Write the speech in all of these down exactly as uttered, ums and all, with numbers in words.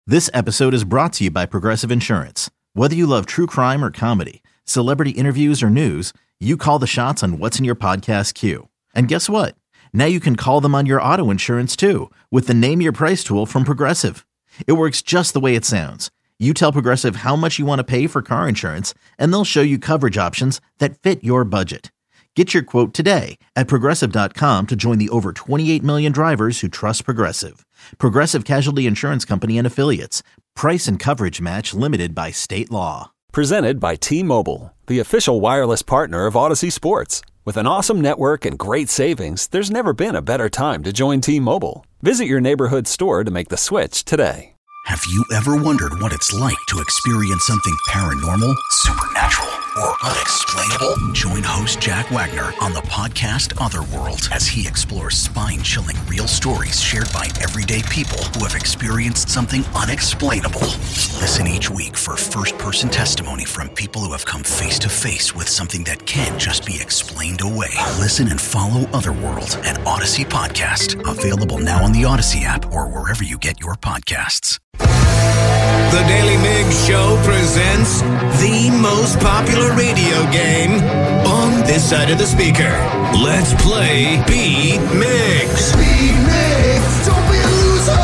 This episode is brought to you by Progressive Insurance. Whether you love true crime or comedy, celebrity interviews or news, you call the shots on what's in your podcast queue. And guess what? Now you can call them on your auto insurance too with the Name Your Price tool from Progressive. It works just the way it sounds. You tell Progressive how much you want to pay for car insurance, and they'll show you coverage options that fit your budget. Get your quote today at Progressive dot com to join the over twenty-eight million drivers who trust Progressive. Progressive Casualty Insurance Company and Affiliates. Price and coverage match limited by state law. Presented by T-Mobile, the official wireless partner of Odyssey Sports. With an awesome network and great savings, there's never been a better time to join T-Mobile. Visit your neighborhood store to make the switch today. Have you ever wondered what it's like to experience something paranormal, supernatural, or unexplainable? Join host Jack Wagner on the podcast Otherworld as he explores spine-chilling real stories shared by everyday people who have experienced something unexplainable. Listen each week for first-person testimony from people who have come face-to-face with something that can't just be explained away. Listen and follow Otherworld, an Odyssey podcast. Available now on the Odyssey app or wherever you get your podcasts. The Daily Migs Show presents the most popular radio game on this side of the speaker. Let's play Beat Migs. Beat Migs, don't be a loser.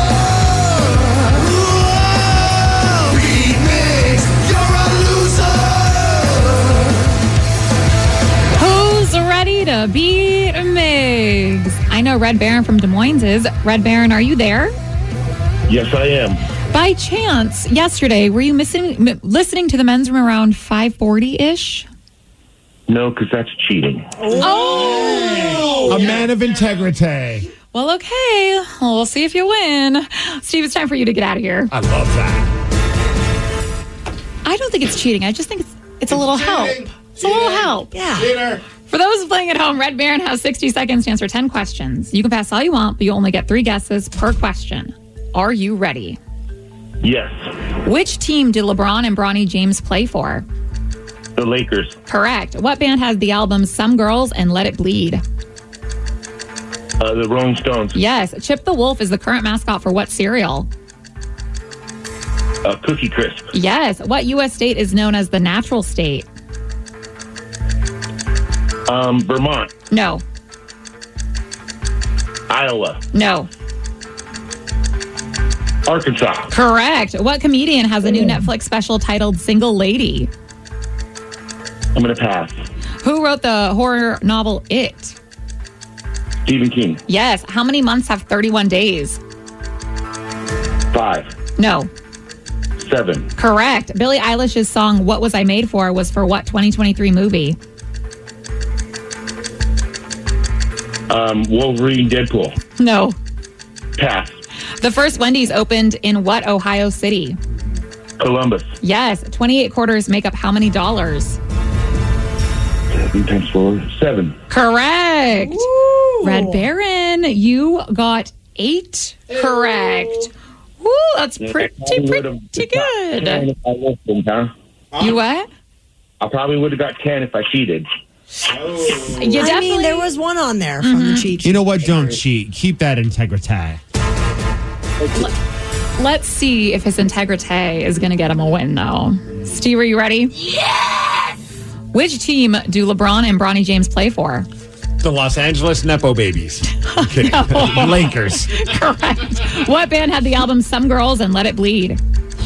Whoa! Beat Migs, you're a loser. Who's ready to beat Migs? I know Red Baron from Des Moines is. Red Baron, are you there? Yes, I am. By chance, yesterday, were you missing, m- listening to the men's room around five forty-ish? No, because that's cheating. Oh! A man of integrity. Well, okay. Well, we'll see if you win. Steve, it's time for you to get out of here. I love that. I don't think it's cheating. I just think it's, it's a little help. It's a little help. Yeah. Cheater. For those playing at home, Red Baron has sixty seconds to answer ten questions. You can pass all you want, but you only get three guesses per question. Are you ready? Yes. Which team did LeBron and Bronny James play for? The Lakers. Correct. What band has the albums Some Girls and Let It Bleed? Uh, the Rolling Stones. Yes. Chip the Wolf is the current mascot for what cereal? Uh, Cookie Crisp. Yes. What U S state is known as the natural state? Um, Vermont. No. Iowa. No. Arkansas. Correct. What comedian has a new Netflix special titled Single Lady? I'm going to pass. Who wrote the horror novel It? Stephen King. Yes. How many months have thirty-one days? Five. No. Seven. Correct. Billie Eilish's song What Was I Made For was for what twenty twenty-three movie? Um, Wolverine, Deadpool. No. Pass. The first Wendy's opened in what Ohio city? Columbus. Yes. twenty-eight quarters make up how many dollars? Seven times four. Seven. Correct. Woo. Red Baron, you got eight correct. Woo, that's pretty, pretty good. If I listened, huh? You what? I probably would have got ten if I cheated. You I definitely, mean, there was one on there from the cheat sheet. You know what? Don't cheat. Keep that integrity. Let's see if his integrity is going to get him a win, though. Steve, are you ready? Yes! Which team do LeBron and Bronny James play for? The Los Angeles Nepo Babies. I'm kidding. No. Lakers. Correct. What band had the album Some Girls and Let It Bleed?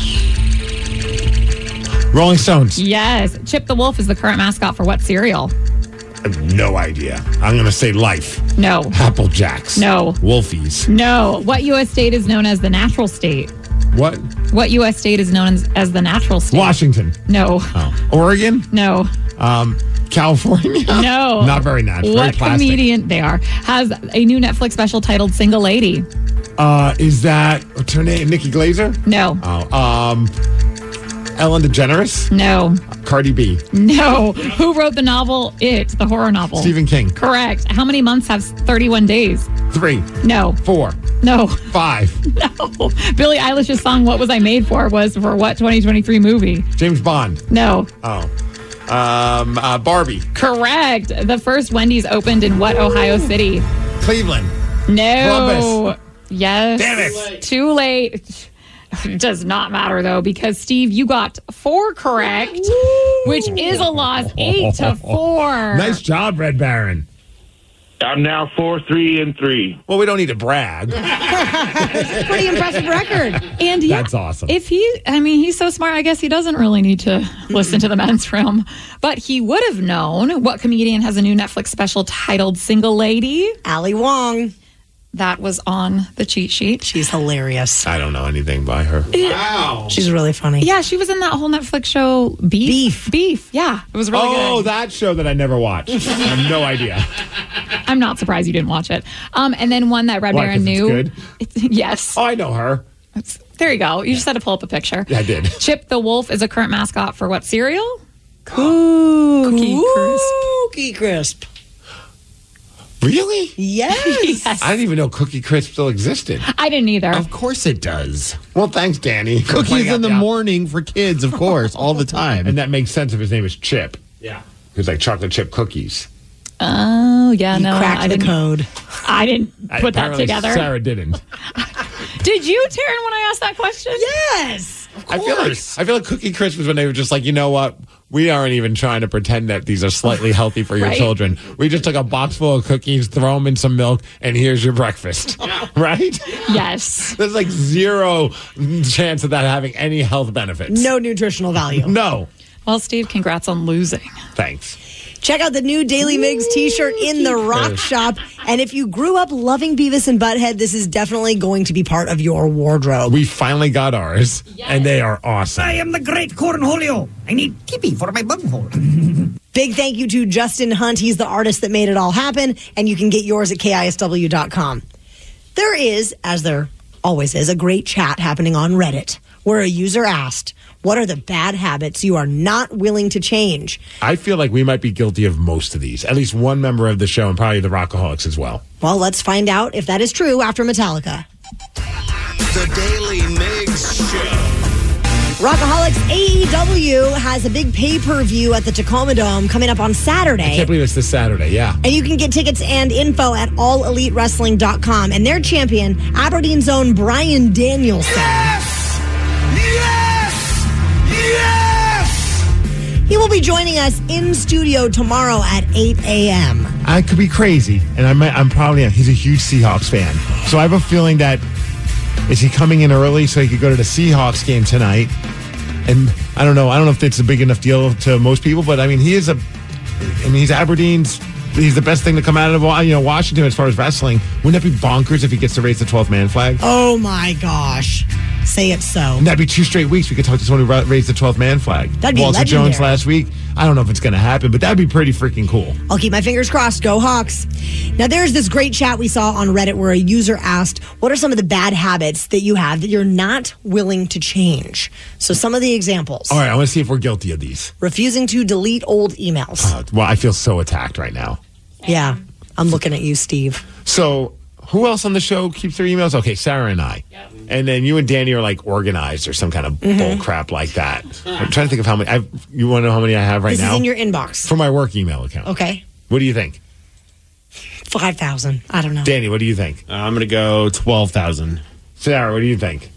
Rolling Stones. Yes. Chip the Wolf is the current mascot for what cereal? I have no idea. I'm going to say Life. No. Apple Jacks. No. Wolfies. No. What U S state is known as the natural state? What? What U S state is known as, as the natural state? Washington. No. Oh. Oregon? No. Um, California? No. Not very natural. What Very plastic. comedian, they are, has a new Netflix special titled Single Lady? Uh, is that, what's her name? Nikki Glazer? No. Oh, um, Ellen DeGeneres? No. Cardi B. No. Who wrote the novel It, the horror novel? Stephen King. Correct. How many months have thirty-one days? Three. No. Four. No. Five. No. Billie Eilish's song What Was I Made For was for what twenty twenty-three movie? James Bond. No. Oh. Um, uh, Barbie. Correct. The first Wendy's opened in what Ohio city? Cleveland. No. Columbus. Yes. Damn it. Too late. Does not matter, though, because, Steve, you got four correct, which is a loss, eight to four. Nice job, Red Baron. I'm now four, three, and three. Well, we don't need to brag. Pretty impressive record. And yeah, That's awesome. If he, I mean, he's so smart, I guess he doesn't really need to listen to the men's room. But he would have known what comedian has a new Netflix special titled Single Lady. Ali Wong. That was on the cheat sheet. She's hilarious. I don't know anything by her. Wow. She's really funny. Yeah, she was in that whole Netflix show, Beef. Beef. Beef, yeah. It was really Oh, good. that show that I never watched. I have no idea. I'm not surprised you didn't watch it. Um, and then one that Red Why, Baron 'cause it's knew. good? It's- yes. Oh, I know her. It's- there you go. You just had to pull up a picture. Yeah, I did. Chip the Wolf is a current mascot for what cereal? Cookie Crisp. Cookie Crisp. Really? Yes. Yes. I didn't even know Cookie Crisp still existed. I didn't either. Of course it does. Well, thanks, Danny. for Cookies pointing out in the the- morning for kids, of course, all the time. And that makes sense if his name is Chip. yeah. He was like chocolate chip cookies. Oh, yeah, You no. cracked I the didn't, code. I didn't put that Apparently together. Sarah didn't. Did you, Taryn, when I asked that question? Yes. I feel like I feel like Cookie Crisp was when they were just like, you know what? We aren't even trying to pretend that these are slightly healthy for your Right. children. We just took a box full of cookies, throw them in some milk, and here's your breakfast. Right? Yes. There's like zero chance of that having any health benefits. No nutritional value. No. Well, Steve, congrats on losing. Thanks. Check out the new Daily Migs t-shirt in the Rock Shop. And if you grew up loving Beavis and Butthead, this is definitely going to be part of your wardrobe. We finally got ours, and they are awesome. I am the great Cornholio. I need tippy for my bunghole. Big thank you to Justin Hunt. He's the artist that made it all happen. And you can get yours at K I S W dot com. There is, as there always is, a great chat happening on Reddit where a user asked, what are the bad habits you are not willing to change? I feel like we might be guilty of most of these. At least one member of the show, and probably the Rockaholics as well. Well, let's find out if that is true after Metallica. The Daily Migs Show. Rockaholics A E W has a big pay-per-view at the Tacoma Dome coming up on I Saturday. can't believe it's this Saturday, yeah. And you can get tickets and info at all elite wrestling dot com. And their champion, Aberdeen's own Bryan Danielson. Yes! Yes! He will be joining us in studio tomorrow at eight a.m. I could be crazy, and I might, I'm probably he's a huge Seahawks fan. So I have a feeling that is he coming in early so he could go to the Seahawks game tonight? And I don't know. I don't know if it's a big enough deal to most people, but I mean, he is a. I mean, he's Aberdeen's. He's the best thing to come out of you know Washington as far as wrestling. Wouldn't that be bonkers if he gets to raise the twelfth man flag? Oh my gosh. Say it so. And that'd be two straight weeks. We could talk to someone who ra- raised the twelfth man flag. That'd be Walter legendary. Jones last week. I don't know if it's going to happen, but that'd be pretty freaking cool. I'll keep my fingers crossed. Go Hawks. Now, there's this great chat we saw on Reddit where a user asked, what are some of the bad habits that you have that you're not willing to change? So some of the examples. All right, I want to see if we're guilty of these. Refusing to delete old emails. Uh, well, I feel so attacked right now. Yeah. I'm looking at you, Steve. So, who else on the show keeps their emails? Okay, Sarah and I. Yep. And then you and Danny are like organized or some kind of Mm-hmm. bull crap like that. I'm trying to think of how many. I've, you want to know how many I have right This now? is in your inbox. For my work email account. Okay. What do you think? five thousand. I don't know. Danny, what do you think? Uh, I'm going to go twelve thousand. Sarah, what do you think?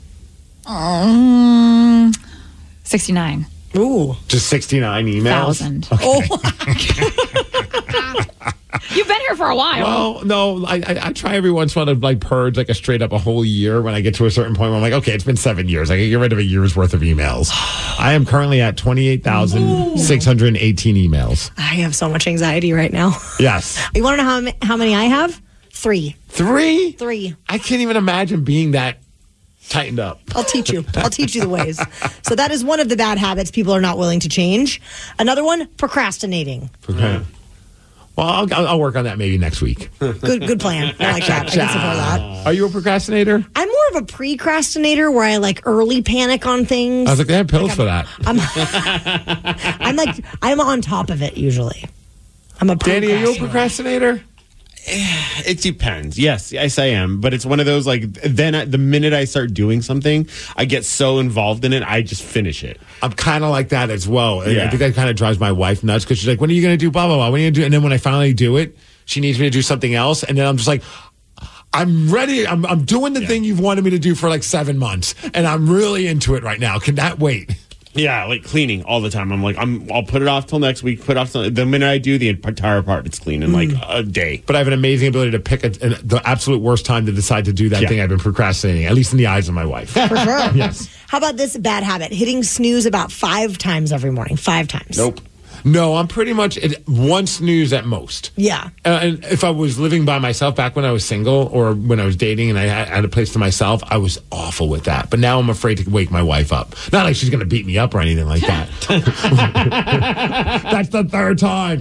Um, sixty-nine Ooh. Just sixty-nine emails? thousand. Okay. Oh. You've been here for a while. Well, no, I, I, I try every once in a while to like purge like a straight up a whole year when I get to a certain point where I'm like, okay, it's been seven years. I can get rid of a year's worth of emails. I am currently at twenty-eight thousand six hundred eighteen emails. I have so much anxiety right now. Yes. You want to know how, ma- how many I have? Three. Three? Three. I can't even imagine being that tightened up. I'll teach you. I'll teach you the ways. So that is one of the bad habits people are not willing to change. Another one, procrastinating. Okay. Well, I'll, I'll, I'll work on that maybe next week. Good good plan. I like that. I can support that. Are you a procrastinator? I'm more of a precrastinator where I like early panic on things. I was like, they have pills for that. I'm, I'm like, I'm on top of it usually. I'm a Danny, are you a procrastinator. procrastinator? It depends. Yes, yes, I am. But it's one of those like then I, the minute I start doing something, I get so involved in it, I just finish it. I'm kind of like that as well. And I Yeah. think that kind of drives my wife nuts because she's like, when are you going to do blah, blah, blah? When are you going to do? And then when I finally do it, she needs me to do something else. And then I'm just like, I'm ready. I'm, I'm doing the yeah. thing you've wanted me to do for like seven months, and I'm really into it right now. Can that wait? Yeah, like cleaning all the time. I'm like, I'm. I'll put it off till next week. Put off till, the minute I do, the entire apartment's clean in like a day. But I have an amazing ability to pick a, an, the absolute worst time to decide to do that yeah. thing I've been procrastinating, at least in the eyes of my wife. For sure. Yes. How about this bad habit? Hitting snooze about five times every morning. Five times. Nope. No, I'm pretty much at one snooze at most. Yeah. Uh, and if I was living by myself back when I was single or when I was dating and I had, had a place to myself, I was awful with that. But now I'm afraid to wake my wife up. Not like she's going to beat me up or anything like that. That's the third time.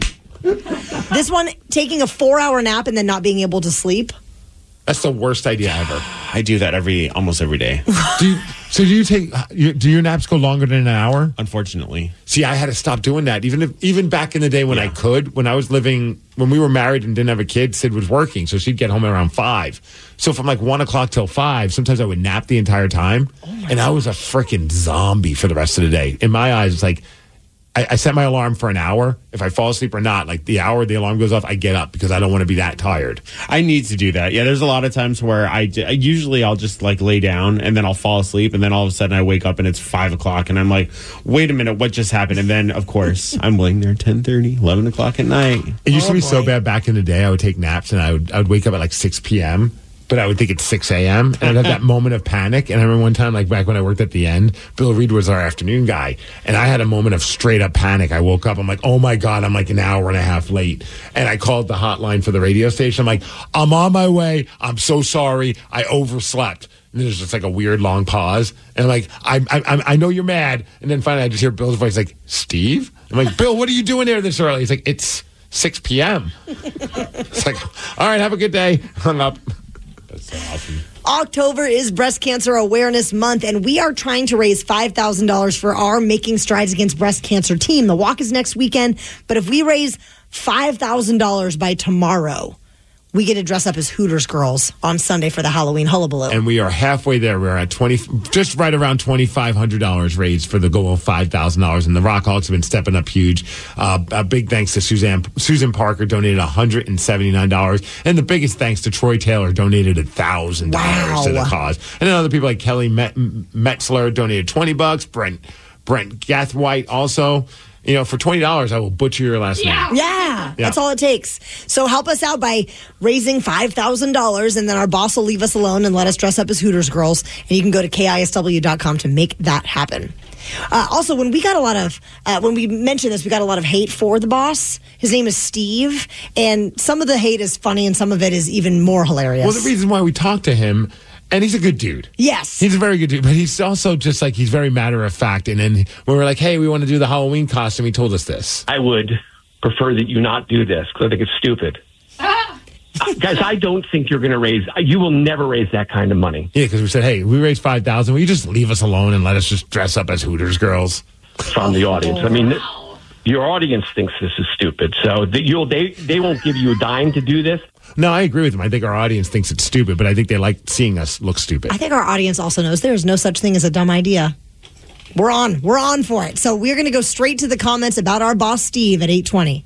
This one, taking a four-hour nap and then not being able to sleep. That's the worst idea ever. I do that every almost every day. do you, so do you take? Do your naps go longer than an hour? Unfortunately. See, I had to stop doing that. Even if, even back in the day when yeah. I could, when I was living, when we were married and didn't have a kid, Sid was working, so she'd get home around five. So from like one o'clock till five, sometimes I would nap the entire time, oh and I was a freaking zombie for the rest of the day. In my eyes, it's like. I, I set my alarm for an hour. If I fall asleep or not, like the hour the alarm goes off, I get up because I don't want to be that tired. I need to do that. Yeah, there's a lot of times where I, I usually I'll just like lay down and then I'll fall asleep and then all of a sudden I wake up and it's five o'clock and I'm like, wait a minute, what just happened? And then of course I'm laying there ten thirty, eleven o'clock at night. It used oh, to be boy. so bad back in the day. I would take naps and I would I would wake up at like six p.m. But I would think it's six a.m. and I'd have that moment of panic. And I remember one time, like back when I worked at the End, Bill Reed was our afternoon guy. And I had a moment of straight up panic. I woke up. I'm like, oh my God, I'm like an hour and a half late. And I called the hotline for the radio station. I'm like, I'm on my way. I'm so sorry. I overslept. And there's just like a weird long pause. And I'm like, I, I, I know you're mad. And then finally I just hear Bill's voice like, Steve? I'm like, Bill, what are you doing there this early? He's like, it's six p.m. It's like, all right, have a good day. Hung up. That's so awesome. October is Breast Cancer Awareness Month, and we are trying to raise five thousand dollars for our Making Strides Against Breast Cancer team. The walk is next weekend, but if we raise five thousand dollars by tomorrow, we get to dress up as Hooters girls on Sunday for the Halloween hullabaloo. And we are halfway there. We're at twenty, just right around twenty-five hundred dollars raised for the goal of five thousand dollars. And the Rockaholics have been stepping up huge. Uh, a big thanks to Suzanne Susan Parker, donated one hundred seventy-nine dollars. And the biggest thanks to Troy Taylor, donated one thousand dollars wow. to the cause. And then other people like Kelly Met- Metzler donated twenty bucks. Brent Brent Gathwhite also. You know, for twenty dollars, I will butcher your last yeah. name. Yeah, yeah, that's all it takes. So help us out by raising five thousand dollars, and then our boss will leave us alone and let us dress up as Hooters girls. And you can go to K I S W dot com to make that happen. Uh, also, when we got a lot of, uh, when we mentioned this, we got a lot of hate for the boss. His name is Steve, and some of the hate is funny, and some of it is even more hilarious. Well, the reason why we talked to him, and he's a good dude. Yes. He's a very good dude, but he's also just like, he's very matter of fact. And then when we're like, hey, we want to do the Halloween costume, he told us this. I would prefer that you not do this because I think it's stupid. uh, guys, I don't think you're going to raise, you will never raise that kind of money. Yeah, because we said, hey, we raised five thousand dollars. Will you just leave us alone and let us just dress up as Hooters girls? From the audience. I mean, your audience thinks this is stupid. So that you'll, they, they won't give you a dime to do this. No, I agree with him. I think our audience thinks it's stupid, but I think they like seeing us look stupid. I think our audience also knows there's no such thing as a dumb idea. We're on. We're on for it. So we're going to go straight to the comments about our boss, Steve, at eight twenty.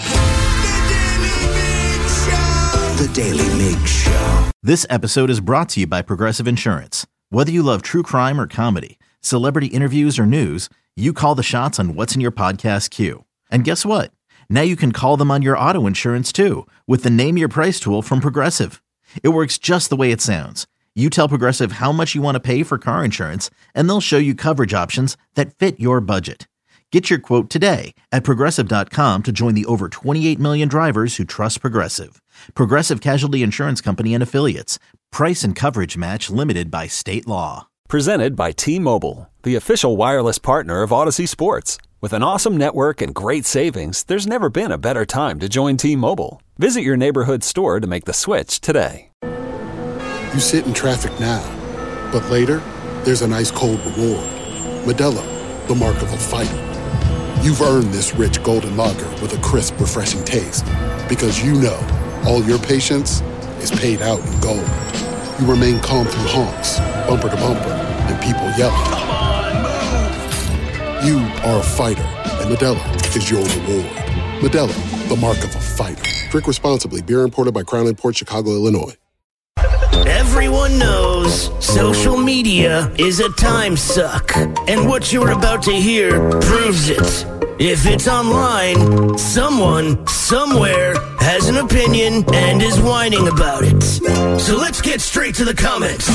The Daily Mig Show. This episode is brought to you by Progressive Insurance. Whether you love true crime or comedy, celebrity interviews or news, you call the shots on what's in your podcast queue. And guess what? Now you can call them on your auto insurance, too, with the Name Your Price tool from Progressive. It works just the way it sounds. You tell Progressive how much you want to pay for car insurance, and they'll show you coverage options that fit your budget. Get your quote today at Progressive dot com to join the over twenty-eight million drivers who trust Progressive. Progressive Casualty Insurance Company and Affiliates. Price and coverage match limited by state law. Presented by T-Mobile, the official wireless partner of Odyssey Sports. With an awesome network and great savings, there's never been a better time to join T-Mobile. Visit your neighborhood store to make the switch today. You sit in traffic now, but later, there's an ice-cold reward. Modelo, the mark of a fighter. You've earned this rich golden lager with a crisp, refreshing taste. Because you know, all your patience is paid out in gold. You remain calm through honks, bumper to bumper, and people yelling. You are a fighter, and Modelo is your reward. Modelo, the mark of a fighter. Drink responsibly. Beer imported by Crown Imports, Chicago, Illinois. Everyone knows social media is a time suck, and what you're about to hear proves it. If it's online, someone, somewhere, has an opinion and is whining about it. So let's get straight to the comments.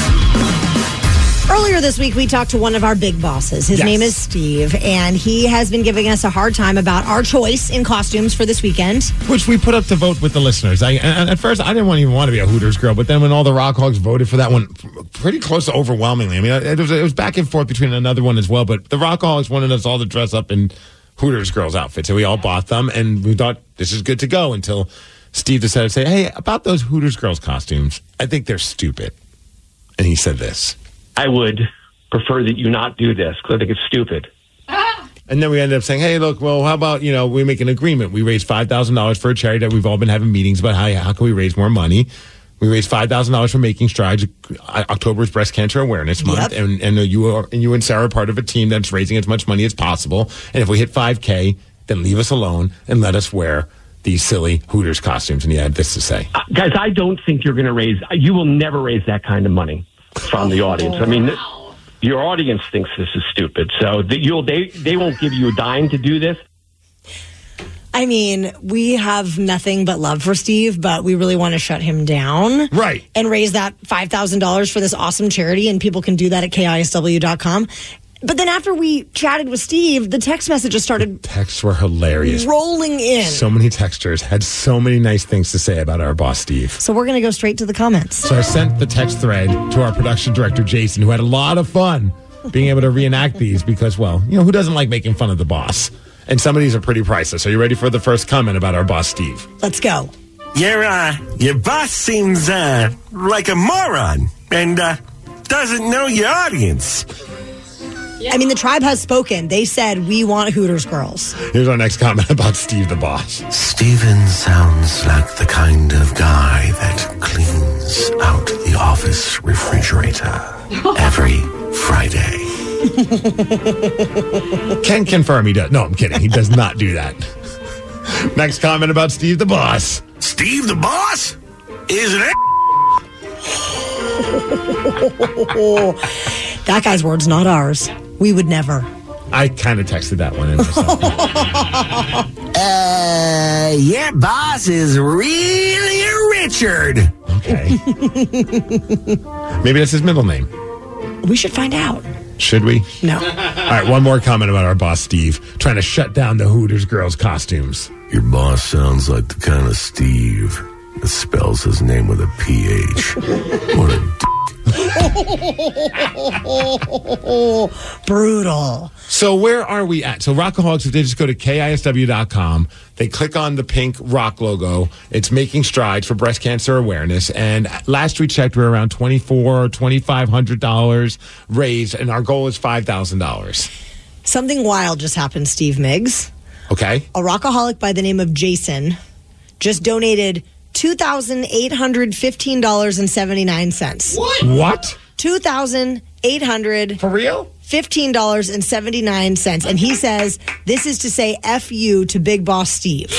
Earlier this week, we talked to one of our big bosses. His Yes. name is Steve, and he has been giving us a hard time about our choice in costumes for this weekend. Which we put up to vote with the listeners. I, and at first, I didn't want, even want to be a Hooters girl, but then when all the Rock Hogs voted for that one, pretty close to overwhelmingly. I mean, it was, it was back and forth between another one as well, but the Rock Hogs wanted us all to dress up in Hooters girls outfits, and we all bought them, and we thought this is good to go until Steve decided to say, hey, about those Hooters girls costumes, I think they're stupid. And he said this. I would prefer that you not do this because I think it's stupid. And then we ended up saying, hey, look, well, how about, you know, we make an agreement. We raise five thousand dollars for a charity that we've all been having meetings about how, how can we raise more money. We raised five thousand dollars for Making Strides. October is Breast Cancer Awareness Month. Yep. And, and you are, and you and Sarah are part of a team that's raising as much money as possible. And if we hit five K, then leave us alone and let us wear these silly Hooters costumes. And he had this to say. Uh, guys, I don't think you're going to raise, you will never raise that kind of money from the audience. I mean, your audience thinks this is stupid. So the, you'll, they, they won't give you a dime to do this. I mean, we have nothing but love for Steve, but we really want to shut him down. Right. And raise that five thousand dollars for this awesome charity, and people can do that at K I S W dot com. But then after we chatted with Steve, the text messages started Texts were hilarious. rolling in. So many texters had so many nice things to say about our boss, Steve. So we're going to go straight to the comments. So I sent the text thread to our production director, Jason, who had a lot of fun being able to reenact these because, well, you know, who doesn't like making fun of the boss? And some of these are pretty priceless. Are you ready for the first comment about our boss, Steve? Let's go. Your, uh, your boss seems, uh, like a moron and, uh, doesn't know your audience. I mean, the tribe has spoken. They said, we want Hooters girls. Here's our next comment about Steve the boss. Steven sounds like the kind of guy that cleans out the office refrigerator every Friday. Can confirm he does. No, I'm kidding. He does not do that. Next comment about Steve the boss. Steve the boss is an That guy's words, not ours. We would never. I kind of texted that one in myself. Uh, your boss is really a Richard. Okay. Maybe that's his middle name. We should find out. Should we? No. All right, one more comment about our boss, Steve, trying to shut down the Hooters girls' costumes. Your boss sounds like the kind of Steve that spells his name with a P H. What a d- Brutal. So where are we at? So Rockaholics, if they just go to K I S W dot com, they click on the pink rock logo. It's Making Strides for Breast Cancer Awareness. And last we checked, we were around twenty-four hundred dollars, twenty-five hundred dollars raised, and our goal is five thousand dollars. Something wild just happened, Steve Miggs. Okay. A rockaholic by the name of Jason just donated two thousand eight hundred fifteen dollars and seventy-nine cents. What? What? two thousand eight hundred For real? fifteen dollars and seventy-nine cents. And he says this is to say F you to Big Boss Steve.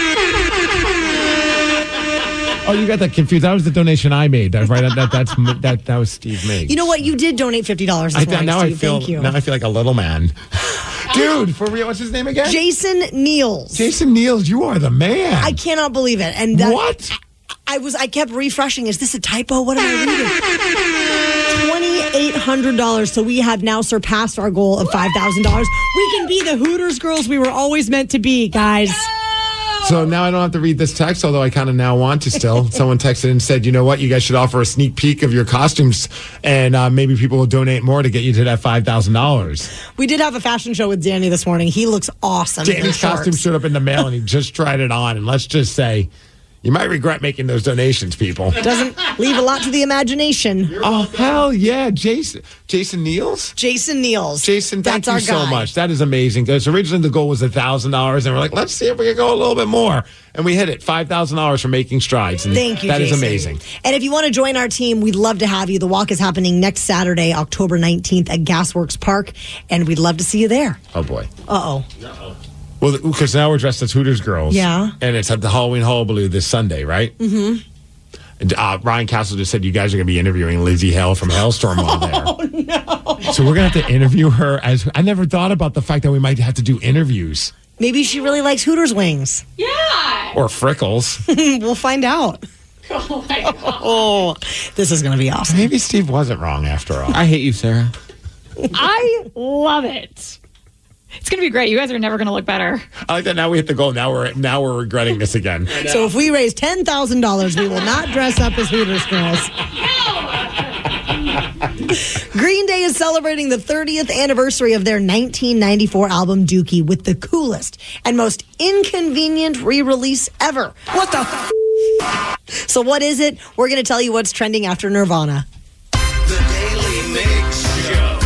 Oh, you got that confused. That was the donation I made. That, right? That, that's, that, that was Steve Miggs. You know what? You did donate fifty dollars this I, morning, now Steve. I feel, Thank you. Now I feel like a little man. Dude, for real, what's his name again? Jason Niels. Jason Niels, you are the man. I cannot believe it. And that, what? I was. I kept refreshing. Is this a typo? What am I reading? twenty-eight hundred dollars. So we have now surpassed our goal of five thousand dollars. We can be the Hooters girls we were always meant to be, guys. So now I don't have to read this text, although I kind of now want to still. Someone texted and said, you know what, you guys should offer a sneak peek of your costumes, and uh, maybe people will donate more to get you to that five thousand dollars. We did have a fashion show with Danny this morning. He looks awesome. Danny's costume showed up in the mail, and he just tried it on. And let's just say, you might regret making those donations, people. Doesn't leave a lot to the imagination. Oh, hell yeah. Jason Jason Niels? Jason Niels. Jason, thank That's you our so guy. much. That is amazing. Because originally the goal was one thousand dollars, and we're like, let's see if we can go a little bit more. And we hit it, five thousand dollars for Making Strides. And Thank you, That is Jason. amazing. And if you want to join our team, we'd love to have you. The walk is happening next Saturday, October nineteenth at Gasworks Park, and we'd love to see you there. Oh, boy. Uh-oh. Well, because now we're dressed as Hooters girls. Yeah. And it's at the Halloween Hullabaloo this Sunday, right? Mm-hmm. Uh, Ryan Castle just said you guys are going to be interviewing Lizzie Hale from Hailstorm while there. Oh, no. So we're going to have to interview her. As I never thought about the fact that we might have to do interviews. Maybe she really likes Hooters wings. Yeah. Or Frickles. We'll find out. Oh, my God. Oh, this is going to be awesome. Maybe Steve wasn't wrong after all. I hate you, Sarah. I love it. It's going to be great. You guys are never going to look better. I like that now we hit the goal. Now we're now we're regretting this again. So if we raise ten thousand dollars, we will not dress up as Hooters girls. Green Day is celebrating the thirtieth anniversary of their nineteen ninety-four album Dookie with the coolest and most inconvenient re-release ever. What the f-? So what is it? We're going to tell you what's trending after Nirvana. The Daily Mix Show.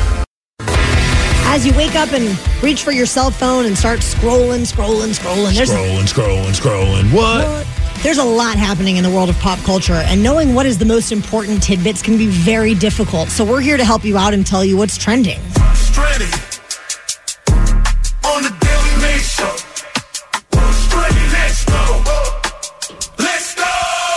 As you wake up and reach for your cell phone and start scrolling, scrolling, scrolling. There's Scrolling, scrolling, scrolling. What? What? There's a lot happening in the world of pop culture, and knowing what is the most important tidbits can be very difficult. So we're here to help you out and tell you what's trending. Stranded on the Daily Mix Show. Stranded, let's go. Let's go.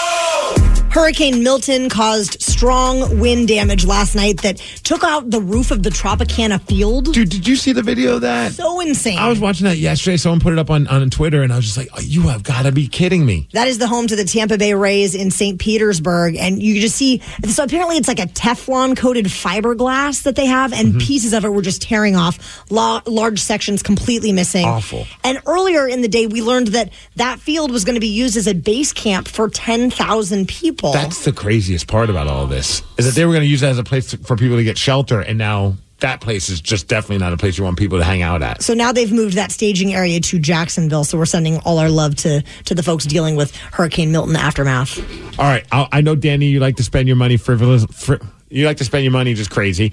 Hurricane Milton caused strong wind damage last night that took out the roof of the Tropicana field. Dude, did you see the video of that? So insane. I was watching that yesterday. Someone put it up on, on Twitter, and I was just like, oh, you have got to be kidding me. That is the home to the Tampa Bay Rays in Saint Petersburg. And you just see, so apparently it's like a Teflon-coated fiberglass that they have, and mm-hmm. pieces of it were just tearing off, la- large sections completely missing. Awful. And earlier in the day, we learned that that field was going to be used as a base camp for ten thousand people. That's the craziest part about all of this, is that they were going to use it as a place to, for people to get shelter, and now that place is just definitely not a place you want people to hang out at. So now they've moved that staging area to Jacksonville, so we're sending all our love to, to the folks dealing with Hurricane Milton aftermath. All right, I, I know, Danny, you like to spend your money frivolous. Fri- you like to spend your money just crazy.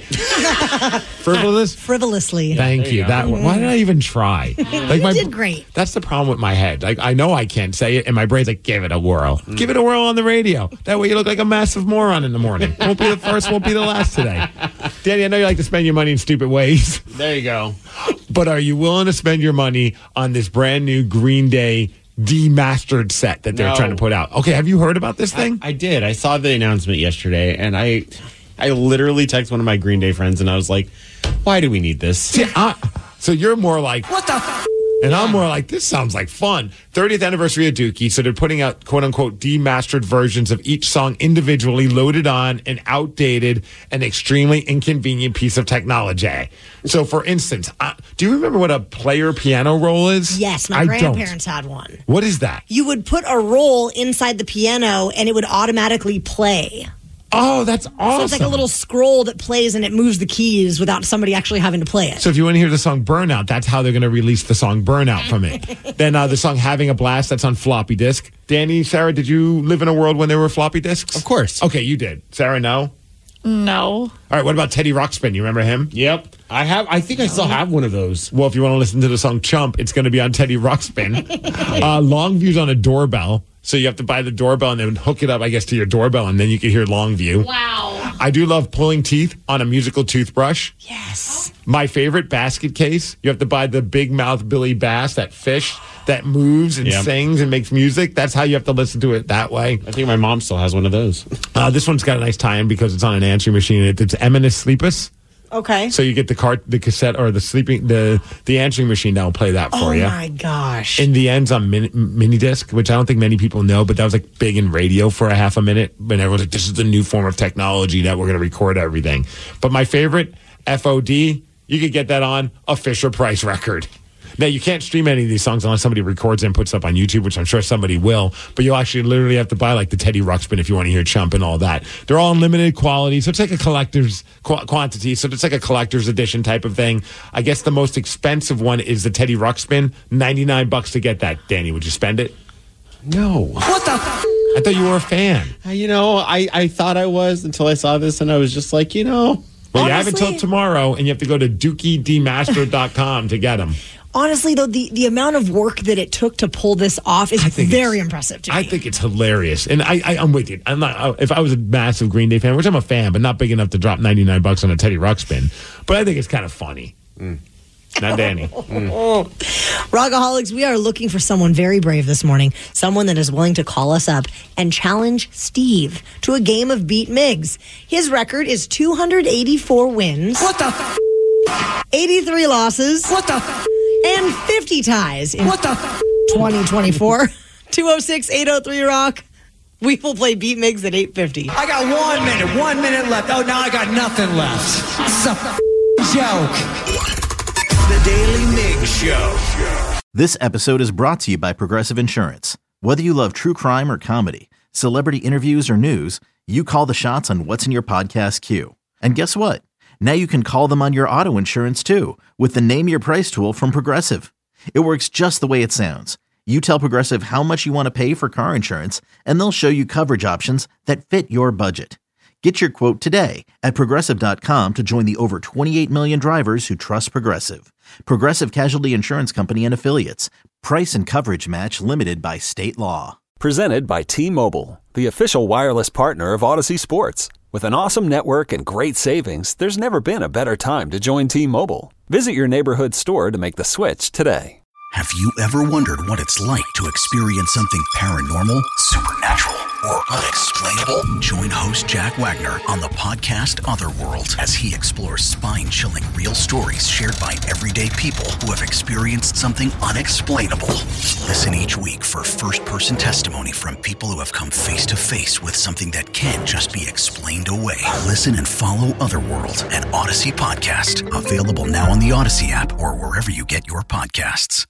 Frivolous? Frivolously. Thank you. you that one. Why did I even try? Like you my, did great. That's the problem with my head. Like I know I can't say it, and my brain's like, give it a whirl. Mm. Give it a whirl on the radio. That way you look like a massive moron in the morning. Won't be the first, won't be the last today. Danny, I know you like to spend your money in stupid ways. There you go. But are you willing to spend your money on this brand new Green Day demastered set that they're no. trying to put out? Okay, have you heard about this thing? I, I did. I saw the announcement yesterday, and I I literally texted one of my Green Day friends, and I was like, why do we need this? See, I, so you're more like, what the f-? And I'm more like, this sounds like fun. thirtieth anniversary of Dookie, so they're putting out quote-unquote demastered versions of each song individually loaded on an outdated and extremely inconvenient piece of technology. So, for instance, uh, do you remember what a player piano roll is? Yes, my I grandparents don't. had one. What is that? You would put a roll inside the piano, and it would automatically play. Oh, that's awesome. So it's like a little scroll that plays and it moves the keys without somebody actually having to play it. So if you want to hear the song Burnout, that's how they're going to release the song Burnout from it. Then uh, the song Having a Blast, that's on floppy disk. Danny, Sarah, did you live in a world when there were floppy disks? Of course. Okay, you did. Sarah, no? No. All right, what about Teddy Ruxpin? You remember him? Yep. I have. I think I still have one of those. Well, if you want to listen to the song Chump, it's going to be on Teddy Ruxpin. uh, Longview's on a doorbell. So you have to buy the doorbell and then hook it up, I guess, to your doorbell, and then you can hear Longview. Wow. I do love pulling teeth on a musical toothbrush. Yes. My favorite basket case, you have to buy the big mouth Billy Bass, that fish that moves and yep. sings and makes music. That's how you have to listen to it that way. I think my mom still has one of those. Uh, this one's got a nice tie-in because it's on an answering machine. It, it's Eminus Sleepus. Okay. So you get the cart, the cassette, or the sleeping, the the answering machine that will play that for oh you. Oh my gosh! In the ends on mini, mini disc, which I don't think many people know, but that was like big in radio for a half a minute. And everyone's like, "This is the new form of technology that we're going to record everything." But my favorite, F O D, you could get that on a Fisher Price record. Now, you can't stream any of these songs unless somebody records it and puts it up on YouTube, which I'm sure somebody will. But you'll actually literally have to buy like the Teddy Ruxpin if you want to hear Chump and all that. They're all in limited quality, so it's like a collector's qu- quantity. So it's like a collector's edition type of thing. I guess the most expensive one is the Teddy Ruxpin. ninety-nine bucks to get that. Danny, would you spend it? No. What the f- I thought you were a fan. Uh, you know, I, I thought I was until I saw this, and I was just like, you know. Well, Honestly, you have until tomorrow, and you have to go to dookie demastered dot com to get them. Honestly, though, the, the amount of work that it took to pull this off is very impressive to me. I think it's hilarious. And I, I, I'm with you. I'm not, if I was a massive Green Day fan, which I'm a fan, but not big enough to drop ninety-nine bucks on a Teddy Ruxpin, but I think it's kind of funny. Mm. Not Danny. Mm. Rockaholics, we are looking for someone very brave this morning. Someone that is willing to call us up and challenge Steve to a game of Beat Migs. His record is two hundred eighty-four wins. What the f- eighty-three losses. What the f- and fifty ties in What the f- twenty twenty-four. two oh six, eight oh three, rock. We will play Beat Migs at eight fifty. I got one minute, one minute left. Oh, now I got nothing left. It's a f- joke. The Daily Mig Show. This episode is brought to you by Progressive Insurance. Whether you love true crime or comedy, celebrity interviews or news, you call the shots on what's in your podcast queue. And guess what? Now you can call them on your auto insurance too with the Name Your Price tool from Progressive. It works just the way it sounds. You tell Progressive how much you want to pay for car insurance, and they'll show you coverage options that fit your budget. Get your quote today at Progressive dot com to join the over twenty-eight million drivers who trust Progressive. Progressive Casualty Insurance Company and Affiliates. Price and coverage match limited by state law. Presented by T-Mobile, the official wireless partner of Odyssey Sports. With an awesome network and great savings, there's never been a better time to join T-Mobile. Visit your neighborhood store to make the switch today. Have you ever wondered what it's like to experience something paranormal, supernatural, or unexplainable? Join host Jack Wagner on the podcast Otherworld as he explores spine-chilling real stories shared by everyday people who have experienced something unexplainable. Listen each week for first-person testimony from people who have come face-to-face with something that can't just be explained away. Listen and follow Otherworld at Odyssey Podcast. Available now on the Odyssey app or wherever you get your podcasts.